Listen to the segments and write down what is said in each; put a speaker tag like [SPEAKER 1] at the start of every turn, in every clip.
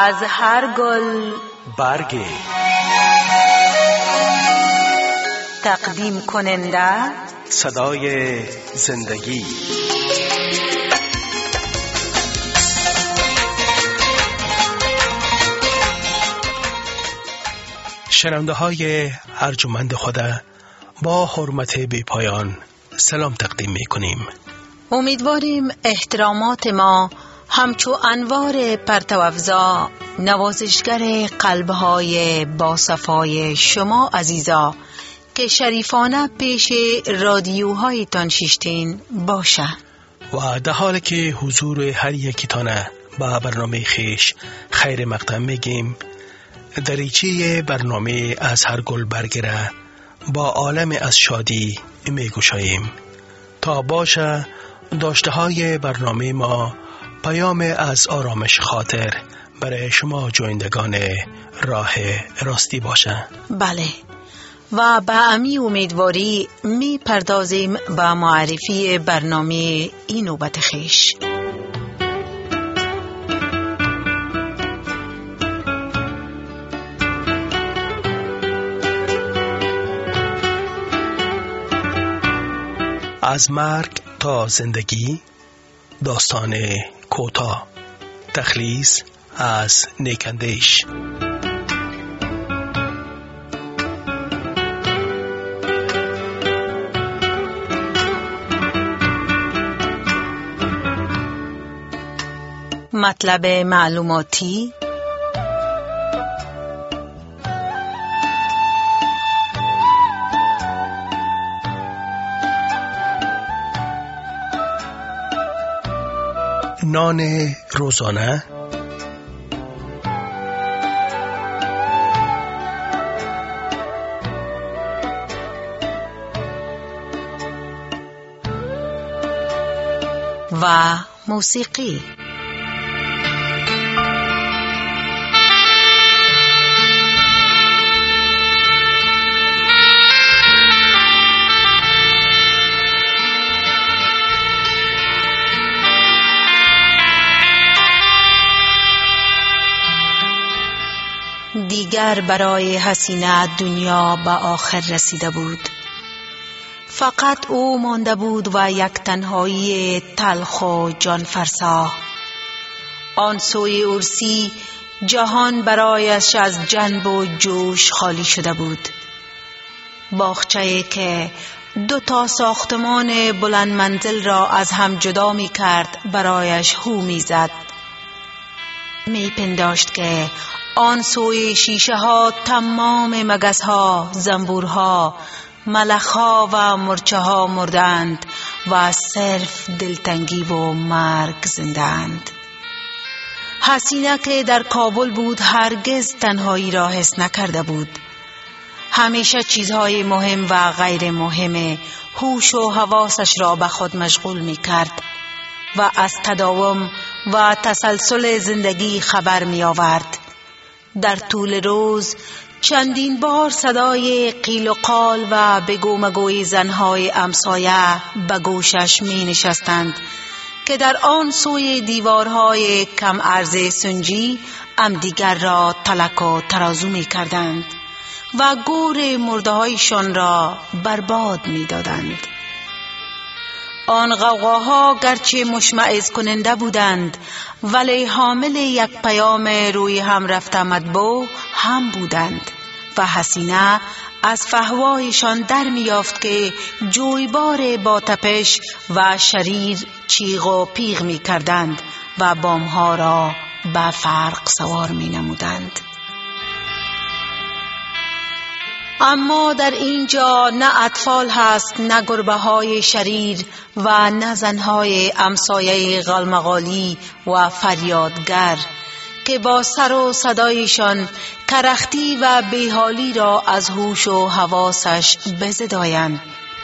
[SPEAKER 1] از هر گل
[SPEAKER 2] برگی.
[SPEAKER 1] تقدیم کننده
[SPEAKER 2] صدای زندگی. شنونده های ارجمند خدا با حرمت بی پایان سلام تقدیم می کنیم.
[SPEAKER 1] امیدواریم احترامات ما همچو انوار پرتوافزا نوازشگر قلبهای باصفای شما عزیزا که شریفانه پیش رادیوهایتان شیشتین باشه
[SPEAKER 2] و در حالی که حضور هر یکیتانه با برنامه خیش خیر مقدم میگیم، دریچه برنامه از هر گل برگره با عالم از شادی میگوشاییم تا باشه داشته های برنامه ما پیام از آرامش خاطر برای شما جویندگان راه راستی باشه.
[SPEAKER 1] بله، و به امی امیدواری می پردازیم به معرفی برنامه این نوبت خیش.
[SPEAKER 2] از مرگ تا زندگی، داستان کوتاه، تخلیص از نیکندیش.
[SPEAKER 1] مطلب معلوماتی
[SPEAKER 2] نان روزانه،
[SPEAKER 1] و موسیقی. دیگر برای حسینه دنیا به آخر رسیده بود. فقط او مانده بود و یک تنهایی تلخ و جانفرسا. آن سوی عرسی جهان برایش از جنب و جوش خالی شده بود. باغچه‌ای که 2 ساختمان بلند منزل را از هم جدا می کرد برایش هو می زد. می پنداشت که آن سوی شیشه ها تمام مگس ها، زنبورها، ملخ ها و مرچه ها مردند و صرف دلتنگی و مرگ زندند. حسینه که در کابل بود هرگز تنهایی را حس نکرده بود. همیشه چیزهای مهم و غیر مهم هوش و حواسش را به خود مشغول می کرد و از تداوم و تسلسل زندگی خبر می آورد. در طول روز چندین بار صدای قیل و قال و بگو مگوی زنهای امسایه به گوشش می نشستند که در آن سوی دیوارهای کم عرض سنجی همدیگر را تلک و ترازو می کردند و گور مردهایشان را برباد می دادند. آن غوغاها گرچه مشمئز کننده بودند ولی حامل یک پیام روی هم رفته مطبوع هم بودند و حسینه از فهوایشان در میافت که جویبار با تپش و شریر چیغ و پیغ می کردند و بامها را به فرق سوار می نمودند. اما در اینجا نه اطفال هست، نه گربه های شریر و نه زنهای امسایه غلمغالی و فریادگر که با سر و صدایشان کرختی و بیحالی را از هوش و حواسش بزدایند.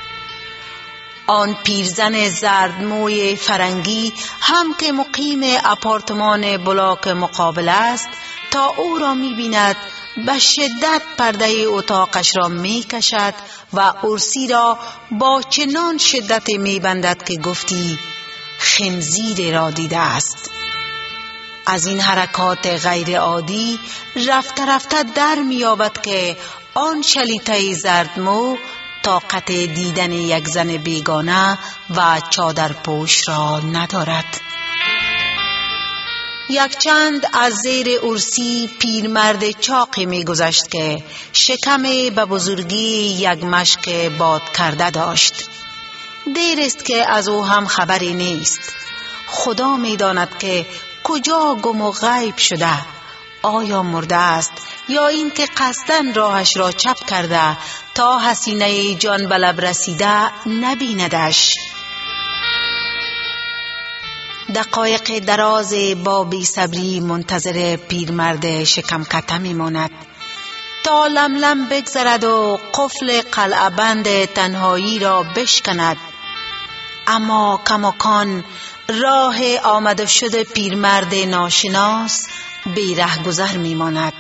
[SPEAKER 1] آن پیرزن زردموی فرنگی هم که مقیم اپارتمان بلاک مقابل است تا او را می بیند به شدت پرده اتاقش را می کشد و عرسی را با چنان شدت می بندد که گفتی خنزیر را دیده است. از این حرکات غیر عادی رفته رفته در می‌یابد که آن شلیته زردمو طاقت دیدن یک زن بیگانه و چادرپوش را ندارد. یک چند از زیر عرسی پیرمرد چاقی می‌گذشت که شکم به بزرگی یک مشک باد کرده داشت. دیر است که از او هم خبری نیست. خدا می‌داند که کجا گم و غیب شده، آیا مرده است یا این که قصداً راهش را چپ کرده تا حسینه جان به لب رسیده نبیندش. دقایق دراز با بی صبری منتظر پیرمرد شکم کته میماند تا لملم بگذرد و قفل قلعه بند تنهایی را بشکند، اما کماکان راه آمد و شد پیرمرد ناشناس بی رهگذر میماند.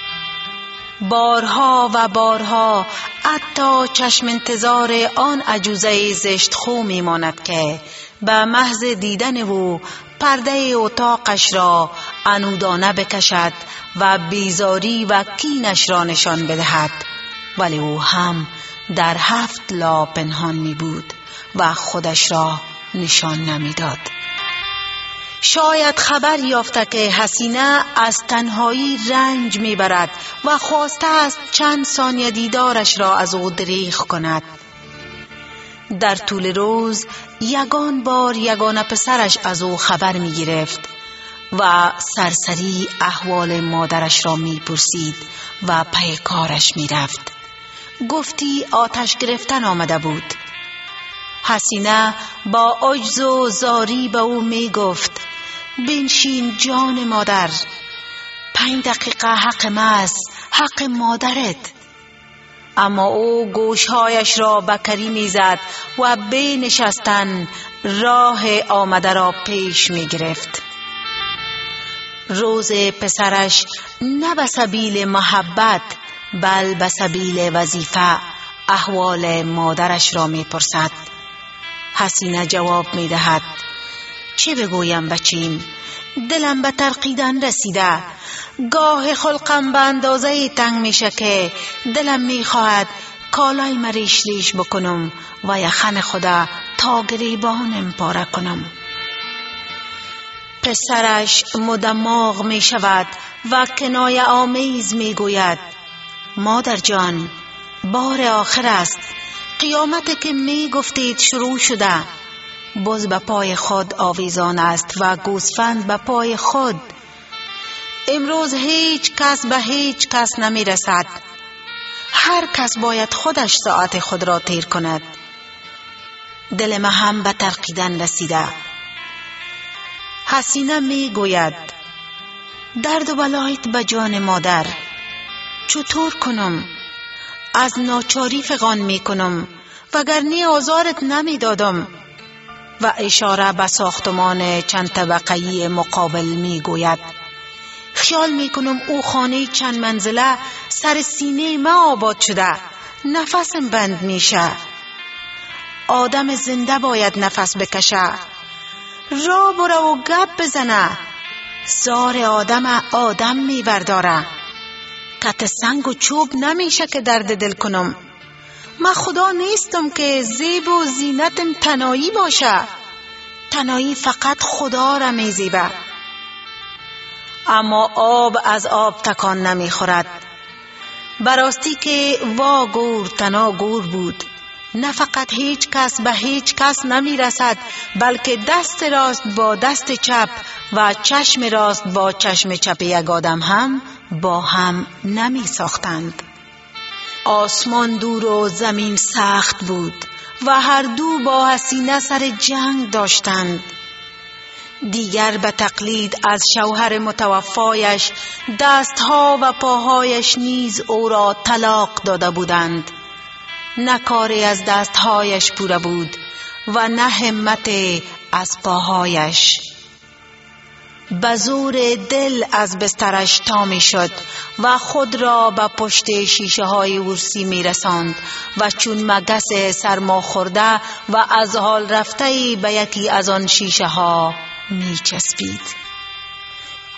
[SPEAKER 1] بارها و بارها حتی چشم انتظار آن عجوزه زشت خو میماند که به محض دیدن او پرده اتاقش را عنودانه بکشد و بیزاری و کینش را نشان بدهد، ولی او هم در 7 لا پنهان می بود و خودش را نشان نمیداد. شاید خبر یافته که حسینه از تنهایی رنج میبرد و خواسته است چند ثانیه دیدارش را از او دریغ کند. در طول روز یگان بار یگانه پسرش از او خبر می گرفت و سرسری احوال مادرش را می پرسید و پی کارش می رفت. گفتی آتش گرفتن آمده بود. حسینه با عجز و زاری به او می گفت بنشین جان مادر، 5 دقیقه حق محض، حق مادرت. اما او گوشهایش را بکری میزد و بی نشستن راه آمده را پیش می گرفت. روز پسرش نه به سبیل محبت بل به سبیل وظیفه احوال مادرش را می پرسد. حسینه جواب می دهد چه بگویم بچیم، دلم به ترقیدن رسیده، گاه خلقم به اندازه تنگ میشه که دلم میخواهد کالای مریش ریش بکنم و یخن خدا تا گریبانم پاره کنم. پسرش مدماغ میشود و کنایه آمیز میگوید مادر جان، بار آخر است، قیامت که میگفتید شروع شده، بز به پای خود آویزان است و گوسفند به پای خود. امروز هیچ کس به هیچ کس نمی رسد. هر کس باید خودش ساعت خود را تیر کند. دل من هم به ترقیدن رسیده. حسینه می گوید درد و بلایت به جان مادر، چطور کنم؟ از ناچاری فغان می کنم وگرنه آزارت نمی دادم. و اشاره به ساختمان چند طبقه‌ای مقابل می گوید خیال می کنم او خانه چند منزله سر سینه ما آباد شده، نفسم بند میشه. آدم زنده باید نفس بکشه، را بره و گپ بزنه. زار آدم می برداره، کت سنگ و چوب نمیشه که درد دل کنم. من خدا نیستم که زیب و زینتم تنایی باشه، تنایی فقط خدا را می زیبه. اما آب از آب تکان نمی خورد. براستی که وا گور تنا گور بود، نه فقط هیچ کس به هیچ کس نمی رسد، بلکه دست راست با دست چپ و چشم راست با چشم چپ یک آدم هم با هم نمی ساختند. آسمان دور و زمین سخت بود و هر دو با حسینه سر جنگ داشتند. دیگر به تقلید از شوهر متوفایش دستها و پاهایش نیز او را طلاق داده بودند. نه کاری از دستهایش پوره بود و نه همت از پاهایش. به زور دل از بسترش تا می شد و خود را به پشت شیشه های عرسی می رساند و چون مگس سرما خورده و از حال رفته به یکی از آن شیشه ها می چسبید.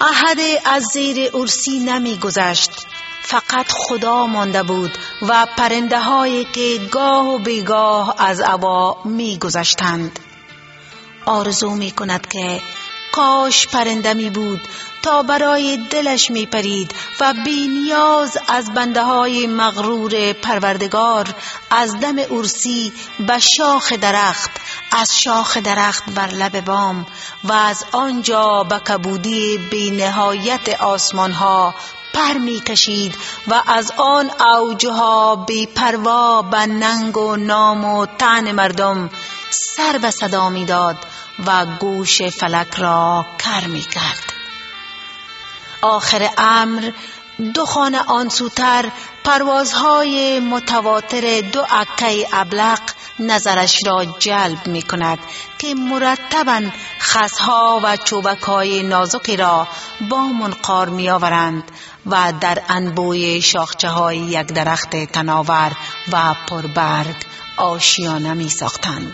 [SPEAKER 1] احد از زیر ارسی نمی گذشت، فقط خدا مانده بود و پرنده هایی که گاه و بیگاه از هوا می گذشتند. آرزو می کند که کاش پرنده می بود تا برای دلش می پرید و بی نیاز از بنده های مغرور پروردگار از دم ارسی به شاخ درخت، از شاخ درخت بر لب بام و از آنجا به کبودی بی نهایت آسمان ها پر می کشید و از آن اوجها بی پروا به ننگ و نام و طعن مردم سر به صدا می داد و گوش فلک را کر می کرد. آخر امر دو خانه آن سوتر پروازهای متواتر دو عکه ابلق نظرش را جلب می کند که مرتباً خسها و چوبکهای نازکی را با منقار می آورند و در انبوی شاخچه های یک درخت تناور و پربرگ آشیانه می ساختند.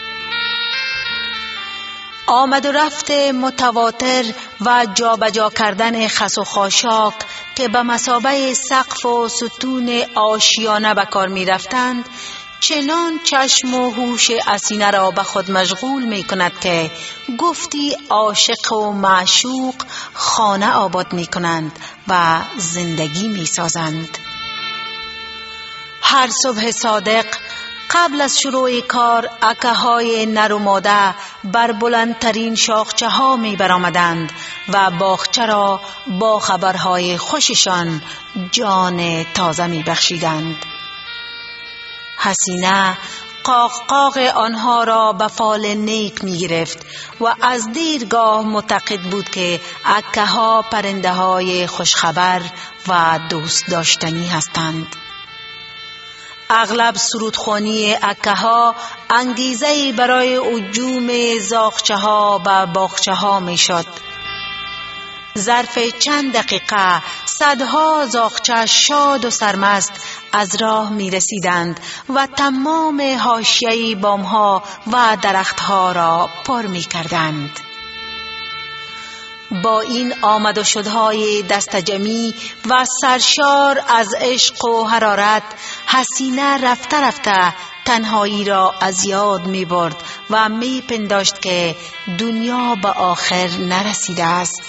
[SPEAKER 1] آمد و رفت متواتر و جابجا کردن خس و خاشاک که به مثابه سقف و ستون آشیانه به کار می رفتند چنان چشم و هوش اسینه را به خود مشغول می کند که گفتی عاشق و معشوق خانه آباد می کنند و زندگی می سازند. هر صبح صادق قبل از شروع کار اکه های نر و ماده بر بلندترین شاخچه ها می برآمدند و باغچه را با خبرهای خوششان جان تازه می بخشیدند. حسینه قاق قاق آنها را به فال نیک می گرفت و از دیرگاه معتقد بود که اکه ها پرنده های خوشخبر و دوست داشتنی هستند. اغلب سرودخوانی اکه ها انگیزه‌ای برای هجوم زاغچه ها و باغچه ها می شد. ظرف چند دقیقه صدها زاغچه شاد و سرمست از راه می رسیدند و تمام حاشیه بامها و درختها را پر می کردند. با این آمد و شدهای دستجمی و سرشار از عشق و حرارت حسینه رفته رفته تنهایی را از یاد می برد و می پنداشت که دنیا به آخر نرسیده است.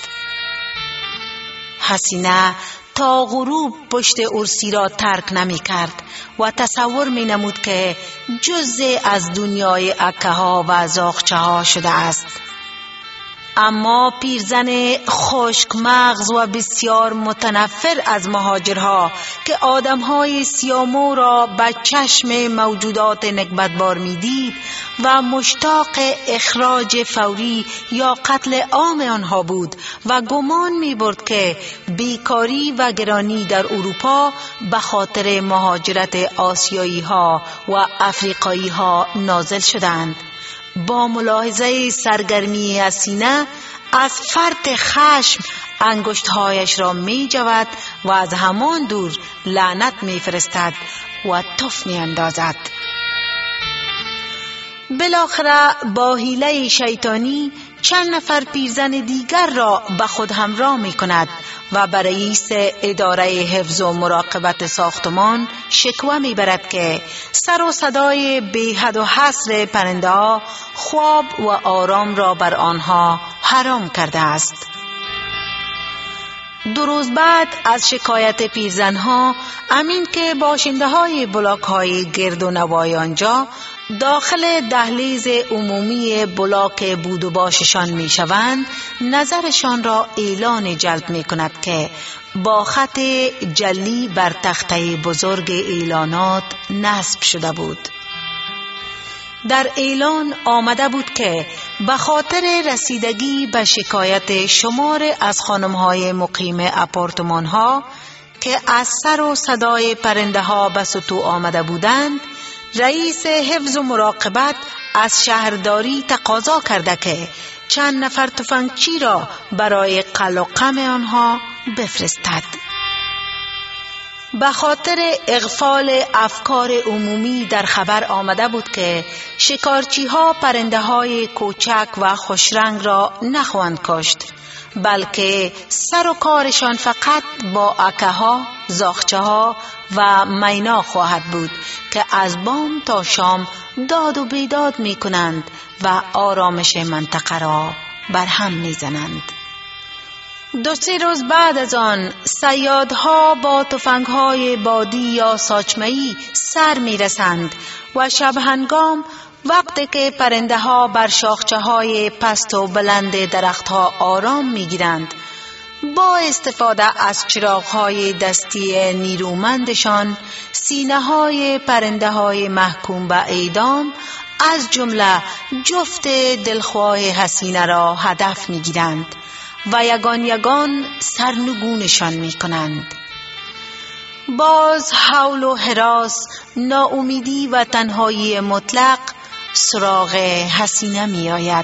[SPEAKER 1] حسینه تا غروب پشت ارسی را ترک نمی کرد و تصور می نمود که جزء از دنیای اکه ها و زاغچه ها شده است. اما پیرزن خشک مغز و بسیار متنفر از مهاجرها که آدمهای سیامو را به چشم موجودات نکبتبار می‌دید و مشتاق اخراج فوری یا قتل عام آنها بود و گمان می‌برد که بیکاری و گرانی در اروپا به خاطر مهاجرت آسیایی‌ها و افریقایی‌ها نازل شدند. با ملاحظه سرگرمی حسینه از فرط خشم انگشتهایش را می جود و از همان دور لعنت می فرستد و تف می اندازد. بالاخره با حیله شیطانی چند نفر پیرزن دیگر را به خود همراه می کند و بر رئیس اداره حفظ و مراقبت ساختمان شکوه می برد که سر و صدای بی حد و حصر پرنده ها خواب و آرام را بر آنها حرام کرده است. 2 روز بعد از شکایت پیرزنها امین که باشنده های بلاک های گرد و نوای آنجا داخل دهلیز عمومی بلاک بود و باششان می شوند نظرشان را اعلان جلب می کند که با خط جلی بر تخته بزرگ اعلانات نصب شده بود. در اعلان آمده بود که به خاطر رسیدگی به شکایت شمار از خانم‌های مقیم آپارتمان‌ها که از سر و صدای پرنده ها به سطوح آمده بودند، رئیس حفظ و مراقبت از شهرداری تقاضا کرده که چند نفر تفنگچی را برای قلع و قمع آنها بفرستد. به خاطر اغفال افکار عمومی در خبر آمده بود که شکارچی ها پرنده های کوچک و خوشرنگ را نخواهند کشت، بلکه سر و کارشان فقط با اکه ها، زاغچه ها و مینا خواهد بود که از بام تا شام داد و بیداد می کنند و آرامش منطقه را برهم می زنند. 2-3 روز بعد از آن صیادها با تفنگ‌های بادی یا ساچمه‌ای سر می‌رسند و شب هنگام وقتی که پرنده‌ها بر شاخچه‌های پست و بلند درخت‌ها آرام می‌گیرند، با استفاده از چراغ‌های دستی نیرومندشان سینه‌های پرنده‌های محکوم به اعدام از جمله جفت دلخواه حسینه را هدف می‌گیرند و یگان یگان سرنگونشان می کنند. باز حول و هراس، ناامیدی و تنهایی مطلق سراغ حسینه می آید.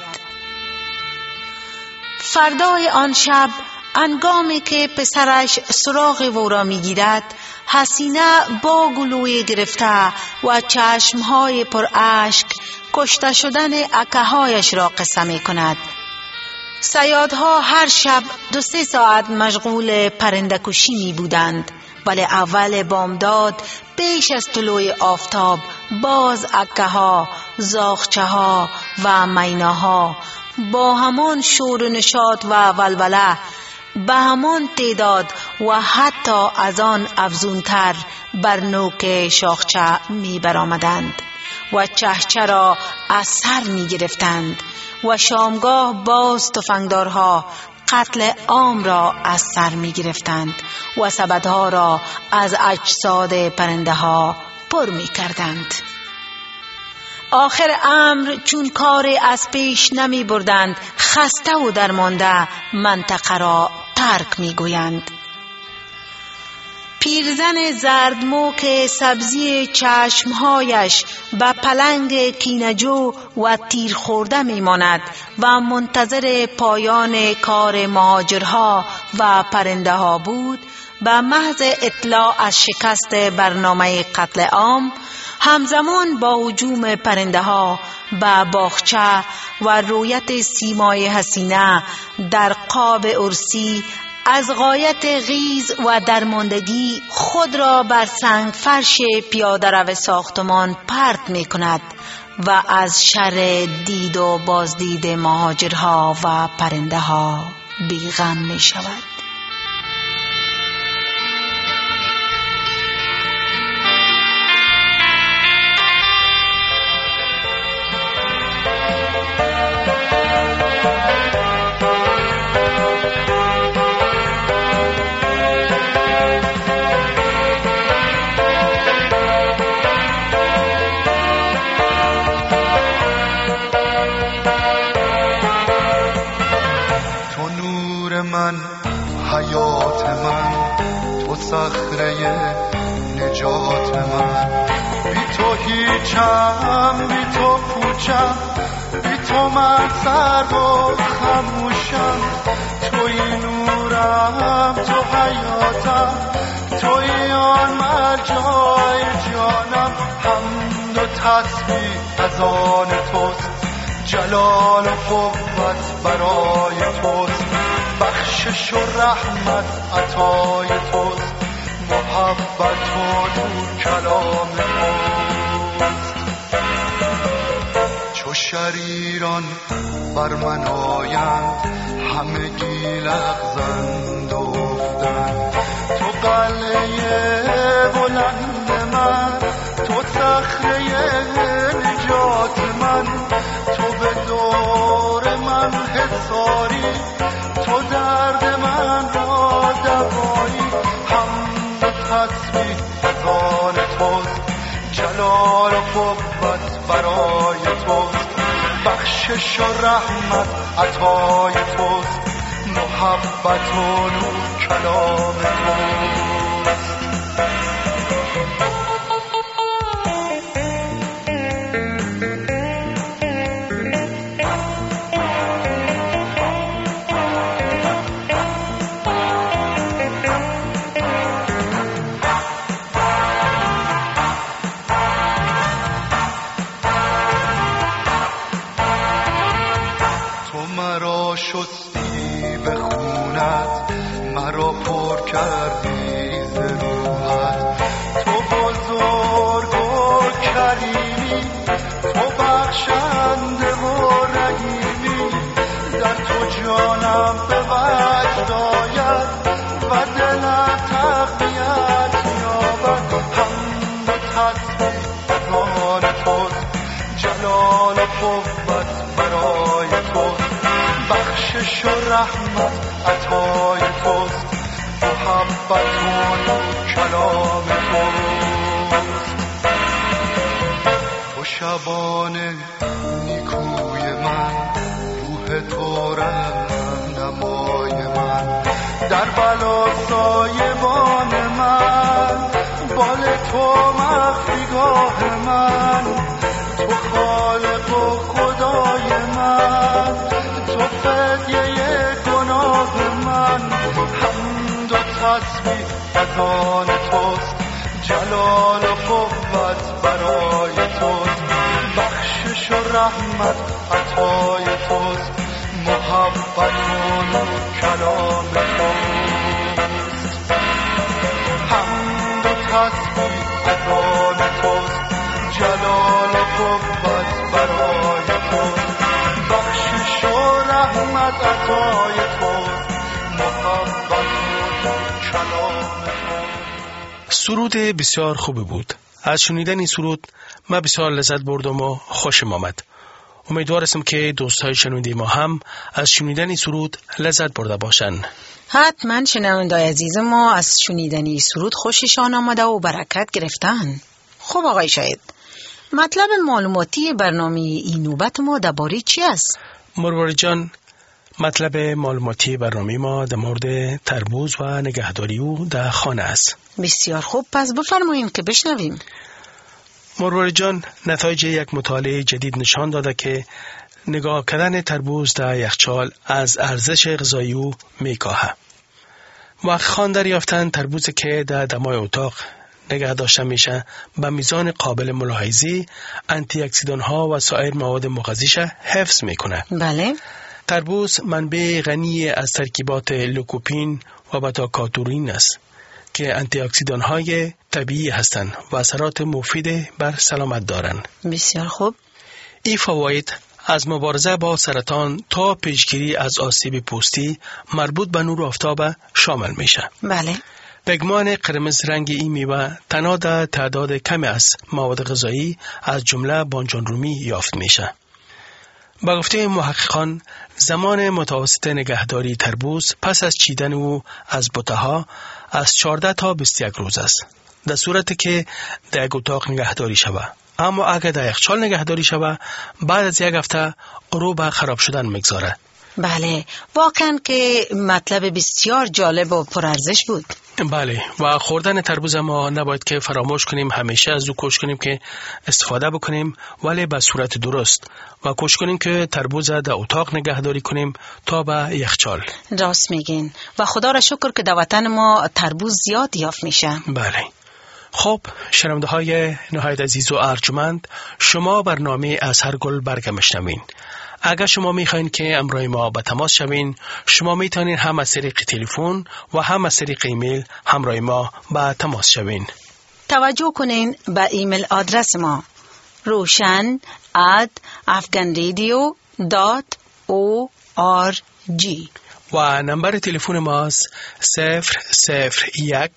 [SPEAKER 1] فردای آن شب هنگامی که پسرش سراغ او را می گیرد، حسینه با گلوی گرفته و چشمهای پر اشک کشته شدن اکهایش را قصه می کند. صیادها هر شب 2-3 ساعت مشغول پرنده کشی می بودند، ولی اول بامداد پیش از طلوع آفتاب باز اکه ها، زاغچه ها و میناها با همان شور و نشاط و ولوله به همان تعداد و حتی از آن افزونتر بر نوک شاخچه می برآمدند و چهچه را از سر می گرفتند و شامگاه باز تفنگدارها قتل عام را از سر می گرفتند و سبدها را از اجساد پرنده ها پر می کردند. آخر امر چون کار از پیش نمی بردند، خسته و درمانده منطقه را ترک می گویند. پیرزن زردمو که سبزی چشمهایش به پلنگ کینجو و تیر خورده می ماند و منتظر پایان کار مهاجرها و پرنده ها بود، به محض اطلاع از شکست برنامه قتل عام همزمان با هجوم پرنده ها به باغچه و رویت سیمای حسینه در قاب عرسی از غایت غیظ و درماندگی خود را بر سنگ فرش پیاده رو ساختمان پرت می کند و از شر دید و بازدید مهاجرها و پرنده ها بیغم می شود.
[SPEAKER 3] حیات من، تو صخره نجات من، بی تو هیچم، بی تو پوچم، بی تو من سرد و خموشم، توی نورم، تو حیاتم، توی آن مرجای جانم، حمد و تسبیح از آن توست، جلال و قوت برای توست، بخشش و رحمت عطای توست، محبت و نور کلام توست. چو شریران بر من آیند، همگی لغزند و افتند، تو قلعه بلند من، تو صخره نجات من، تو به دور من حصاری، تو درد من را دوایی، حمد و تسبیح از آن توست، جلال و قوت برای توست، بخشش و رحمت عطای توست، محبت و نور کلام توست. شستی به خونت، مرا پر کردی ز روحت. تو بزرگ و کریمی، تو بخشنده و رحیمی، در تو جانم به وجد آید و دلم تقویت یابد. حمد و تسبیح آن توست، جلال و قوت برای توست، بخشش و رحمت عطای توست، محبت و کلام توست. تو شبانه نیکوی من، روح تو رهنمای من، در بلا سایبان من، بال تو مخفیگاه من، تو خالق و خدای من، تو فدیه گناه من. حمد و تسبیح از آن توست، جلال و قوت برای توست، بخشش و رحمت عطای توست، محبت و کلام توست. حمد و تسبیح از آن توست، جلال و قوت برای توست، بخشش و رحمت عطای توست، محبت و کلام توست.
[SPEAKER 2] سرود بسیار خوبی بود. از شنیدن این سرود من بسیار لذت بردم و خوشم آمد. امیدوارم که دوستای شنونده ما هم از شنیدن این سرود لذت برده باشن.
[SPEAKER 1] حتما شنوندای عزیز ما از شنیدن این سرود خوششان آمده و برکت گرفتن. خب آقای شاهد، مطلب معلوماتی برنامه این نوبت ما درباره چی است؟
[SPEAKER 2] مرواری جان، مطلب معلوماتی برنامه ما در مورد تربوز و نگهداری او در خانه است.
[SPEAKER 1] بسیار خوب، پس بفرمایید که بشنویم.
[SPEAKER 2] مرواری جان، نتایج یک مطالعه جدید نشان داده که نگاه کردن تربوز در یخچال از ارزش غذایی او میکاهد. محققان دریافتند تربوزی که در دمای اتاق نگه داشته میشه به میزان قابل ملاحظه‌ای آنتی اکسیدان ها و سایر مواد مغذیش حفظ میکنه.
[SPEAKER 1] بله.
[SPEAKER 2] تربوز منبع غنی از ترکیبات لیکوپین و بتا کاروتین است که آنتی اکسیدان های طبیعی هستند و اثرات مفید بر سلامت دارند.
[SPEAKER 1] بسیار خوب.
[SPEAKER 2] این فواید از مبارزه با سرطان تا پیشگیری از آسیب پوستی مربوط به نور آفتاب شامل میشه.
[SPEAKER 1] بله.
[SPEAKER 2] پگمان قرمز رنگ این میوه تنها در تعداد کمی از مواد غذایی از جمله بانجان رومی یافت میشه. با گفته محققان زمان متوسط نگهداری تربوز پس از چیدن او از بوته‌ها از 14 تا 21 روز است، در صورتی که در یک اتاق نگهداری شود. اما اگر در یخچال نگهداری شود بعد از یک هفته رو به خراب شدن میگذاره.
[SPEAKER 1] بله، واقعا که مطلب بسیار جالب و پرارزش بود.
[SPEAKER 2] بله، و خوردن تربوز ما نباید که فراموش کنیم، همیشه از او کوشش کنیم که استفاده بکنیم، ولی به صورت درست، و کوشش کنیم که تربوز در اتاق نگهداری کنیم تا به یخچال.
[SPEAKER 1] راست میگین و خدا را شکر که در وطن ما تربوز زیاد یافت میشه.
[SPEAKER 2] بله. خب شنونده های نهایت عزیز و ارجمند، شما برنامه از هر گل برگ میشنوین. اگر شما میخواین که امروی ما به تماس شوین، شما میتونین هم از طریق تلفن و هم از طریق ایمیل همراه ما به تماس شوین.
[SPEAKER 1] توجه کنین به ایمیل آدرس ما roshan@afghanradio.org
[SPEAKER 2] و نمبر تلفن ما 001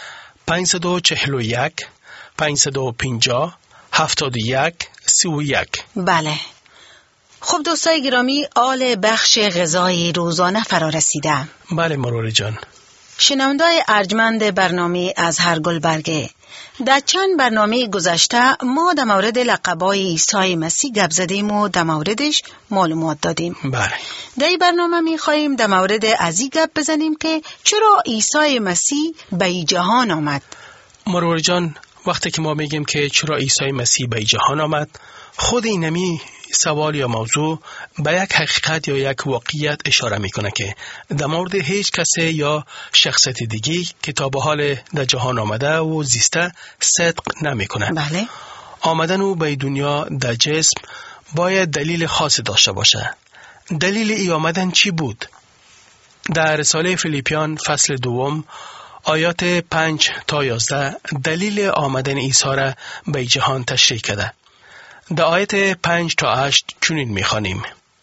[SPEAKER 2] 541 550 71 31.
[SPEAKER 1] بله. خب دوستای گرامی، آل بخش غذای روزانه فرا رسیده.
[SPEAKER 2] بله مروری جان.
[SPEAKER 1] شنوندای ارجمند برنامه از هر گل برگه، در چند برنامه گذشته ما در مورد لقبای عیسی مسیح گپ زدیم و در موردش معلومات دادیم.
[SPEAKER 2] بله.
[SPEAKER 1] در این برنامه می‌خوایم در مورد از این گپ بزنیم که چرا عیسی مسیح به این جهان آمد.
[SPEAKER 2] مروری جان، وقتی که ما میگیم که چرا عیسی مسیح به این جهان آمد، خود اینمی سوال یا موضوع به یک حقیقت یا یک واقعیت اشاره میکنه که در مورد هیچ کسی یا شخصیت دیگی که تا به حال در جهان آمده و زیسته صدق نمیکنه.
[SPEAKER 1] بله.
[SPEAKER 2] آمدن او به دنیا در جسم باید دلیل خاصی داشته باشه. دلیل ای آمدن چی بود؟ در رساله فیلیپیان فصل 2 آیات 5 تا 11 دلیل آمدن عیسی را به جهان تشریح کرده. در آیات 5 تا 8 چنین می‌خوانیم: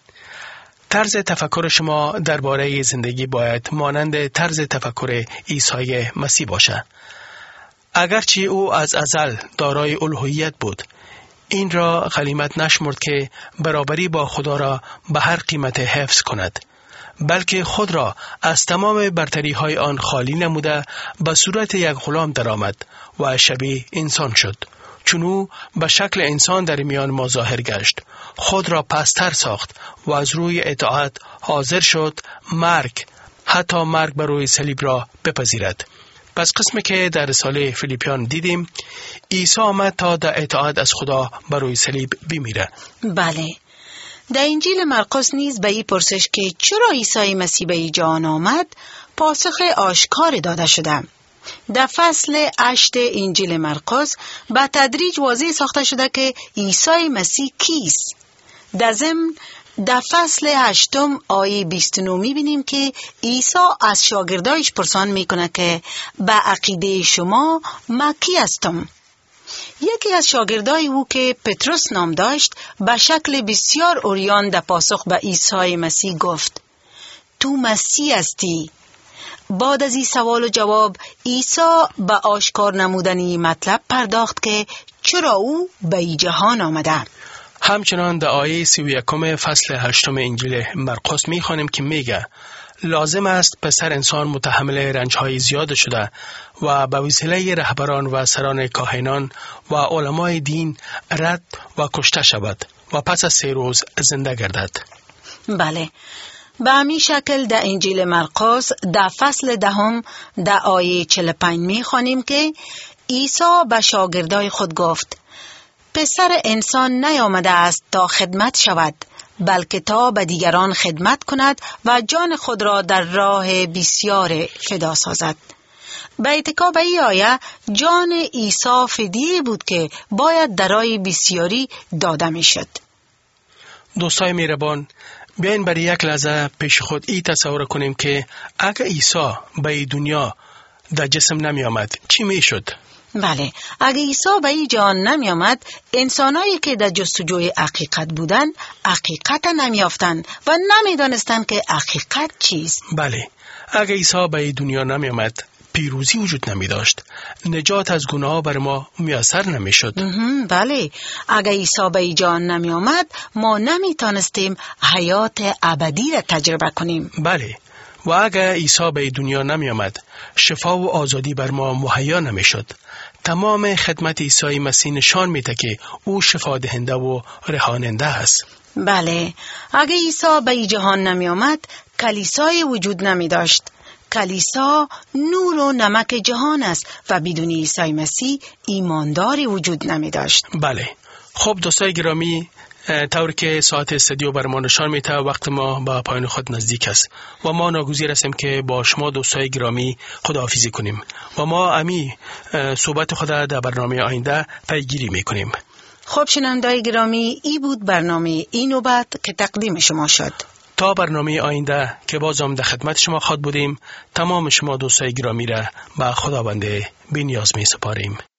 [SPEAKER 2] طرز تفکر شما درباره زندگی باید مانند طرز تفکر عیسی مسیح باشد. اگرچه او از ازل دارای الوهیت بود، این را غنیمت نشمرد که برابری با خدا را به هر قیمت حفظ کند، بلکه خود را از تمام برتری های آن خالی نموده به صورت یک غلام درآمد و شبیه انسان شد. چون او به شکل انسان در میان ما ظاهر گشت، خود را پستر ساخت و از روی اطاعت حاضر شد حتی مرگ بر روی صلیب را بپذیرد. پس قسمی که در رساله فیلیپیان دیدیم، عیسی آمد تا در اطاعت از خدا بر روی صلیب بمیره.
[SPEAKER 1] بله. در انجیل مرقس نیز به این پرسش که چرا عیسی مسیح به جهان آمد پاسخ آشکار داده شده. در فصل 8 انجیل مرقس به تدریج واضح ساخته شده که عیسی مسیح کیست. در ضمن در فصل 8 آیه 29 می‌بینیم که عیسی از شاگردایش پرسان میکنه که به عقیده شما من کی هستم؟ یکی از شاگردای او که پتروس نام داشت به شکل بسیار عریان در پاسخ به عیسی مسیح گفت: تو مسیح هستی. بعد از این سوال و جواب عیسی به آشکار نمودنی مطلب پرداخت که چرا او به این جهان آمده.
[SPEAKER 2] همچنان در آیه 31 فصل 8 انجیل مرقس می‌خوانیم که میگه: لازم است پسر انسان متحمل رنج‌های زیاد شده و به وسیله رهبران و سران کاهنان و علمای دین رد و کشته شود و پس از 3 روز زنده گردد.
[SPEAKER 1] بله. به همین شکل در انجیل مرقس در فصل 10 در آیه 45 می‌خوانیم که عیسی به شاگردای خود گفت: پسر انسان نیامده است تا خدمت شود، بلکه تا به دیگران خدمت کند و جان خود را در راه بسیار فدا سازد. به اتکا به این آیه جان عیسی فدیه بود که باید در راه بسیاری داده می شد.
[SPEAKER 2] دوستای مهربان، بیاین برای یک لحظه پیش خود ای تصور کنیم که اگر عیسی به دنیا در جسم نمی آمد چی می شد؟
[SPEAKER 1] بله، اگه عیسی به این جهان نمی آمد، انسانایی که در جستجوی حقیقت بودن حقیقت نمی یافتند و نمی دانستند که حقیقت چیست.
[SPEAKER 2] بله، اگه عیسی به این دنیا نمی آمد پیروزی وجود نمی داشت، نجات از گناه بر ما میسر نمی شد.
[SPEAKER 1] بله، اگه عیسی به این جهان نمی آمد ما نمی تانستیم حیات ابدی را تجربه کنیم.
[SPEAKER 2] بله، و اگر عیسی به دنیا نمی آمد شفا و آزادی بر ما مهیا نمی شد. تمام خدمت عیسی مسیح نشان میده که او شفا دهنده و رهاننده است.
[SPEAKER 1] بله، اگر عیسی به این جهان نمی آمد کلیسای وجود نمی داشت. کلیسا نور و نمک جهان است و بدون عیسی مسیح ایمانداری وجود نمی داشت.
[SPEAKER 2] بله. خب دوستای گرامی، طور که ساعت استودیو بر ما نشان میده وقت ما به پایان خود نزدیک است و ما ناگزیر هستیم که با شما دوستای گرامی خداحافظی کنیم و ما امی صحبت خود در برنامه آینده پیگیری میکنیم.
[SPEAKER 1] خب شنوندای گرامی، ای بود برنامه این نوبت که تقدیم شما شد.
[SPEAKER 2] تا برنامه آینده که بازم در خدمت شما خواهد بودیم، تمام شما دوستای گرامی را به خداوند بی‌نیاز می سپاریم.